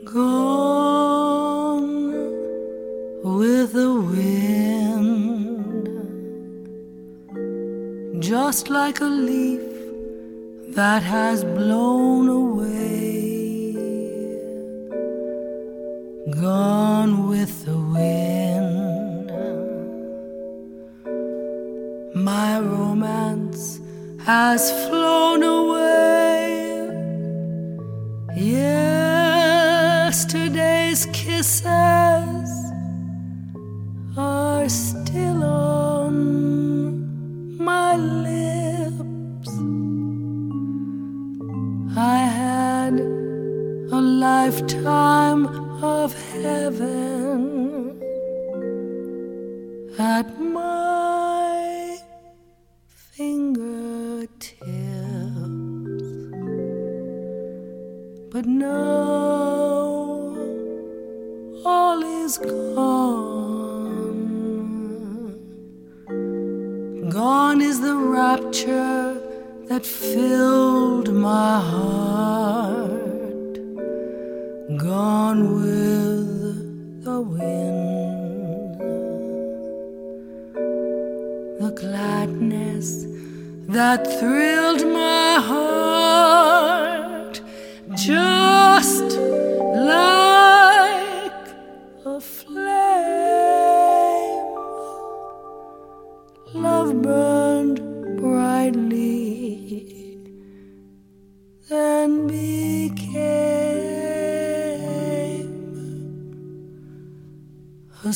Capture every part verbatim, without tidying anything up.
Gone with the wind, just like a leaf that has blown away. Gone with the wind, my romance has flown away. Yesterday's kisses are still on my lips. I had a lifetime of heaven at my fingertips, but now all is gone. Gone is the rapture that filled my heart. Gone with the wind, the gladness that thrilled my heart, just like a flame. Love burned brightly, then became a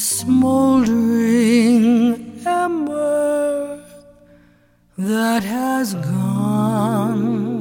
smoldering ember that has gone.